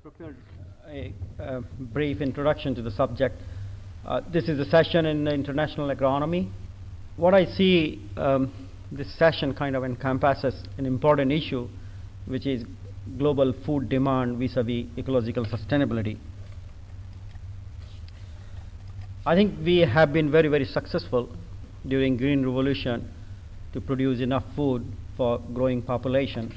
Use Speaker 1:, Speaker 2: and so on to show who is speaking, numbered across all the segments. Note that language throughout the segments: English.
Speaker 1: prepared a brief introduction to the subject. This is a session in international agronomy. What I see, this session kind of encompasses an important issue, which is global food demand vis-a-vis ecological sustainability. I think we have been very, very successful during Green Revolution to produce enough food for growing population.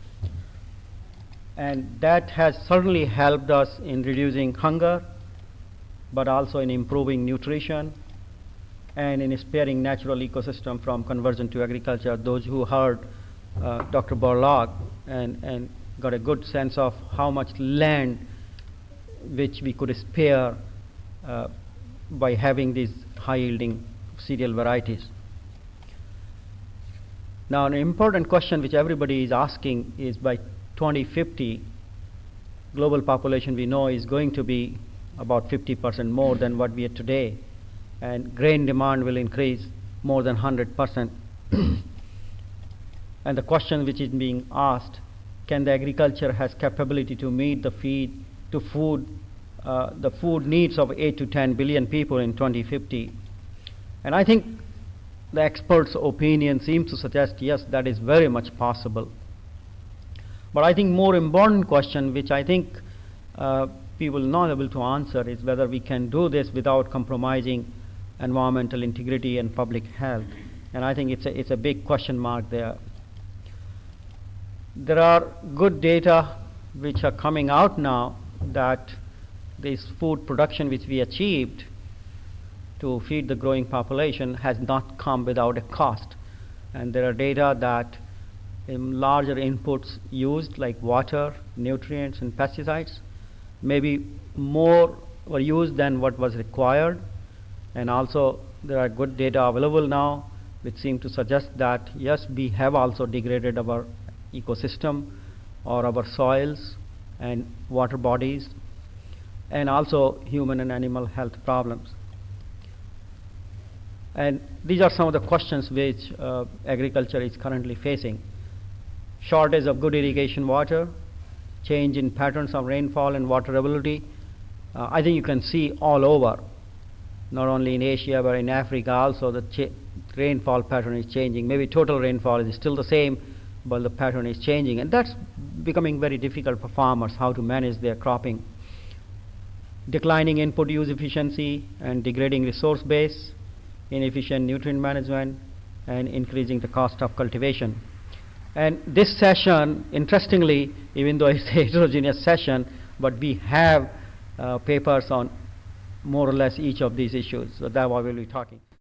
Speaker 1: And that has certainly helped us in reducing hunger, but also in improving nutrition and in sparing natural ecosystem from conversion to agriculture. Those who heard Dr. Borlaug and got a good sense of how much land which we could spare by having these high-yielding cereal varieties. Now, an important question which everybody is asking is, by 2050, global population we know is going to be about 50% more than what we are today, and grain demand will increase more than 100%. And the question which is being asked, can the agriculture has capability to meet the food needs of 8 to 10 billion people in 2050? And I think the experts' opinion seems to suggest yes, that is very much possible. But I think more important question, which I think people are not able to answer, is whether we can do this without compromising environmental integrity and public health. And I think it's a big question mark there. There are good data which are coming out now that this food production which we achieved to feed the growing population has not come without a cost. And there are data that larger inputs used, like water, nutrients, and pesticides, maybe more were used than what was required. And also there are good data available now which seem to suggest that yes, we have also degraded our ecosystem or our soils and water bodies, and also human and animal health problems. And these are some of the questions which agriculture is currently facing. Shortage of good irrigation water, change in patterns of rainfall and water availability. I think you can see all over, not only in Asia but in Africa also, the rainfall pattern is changing. Maybe total rainfall is still the same, but the pattern is changing, and that's becoming very difficult for farmers how to manage their cropping. Declining input use efficiency and degrading resource base, inefficient nutrient management, and increasing the cost of cultivation. And this session, interestingly, even though it's a heterogeneous session, but we have papers on more or less each of these issues. So that's why we'll be talking.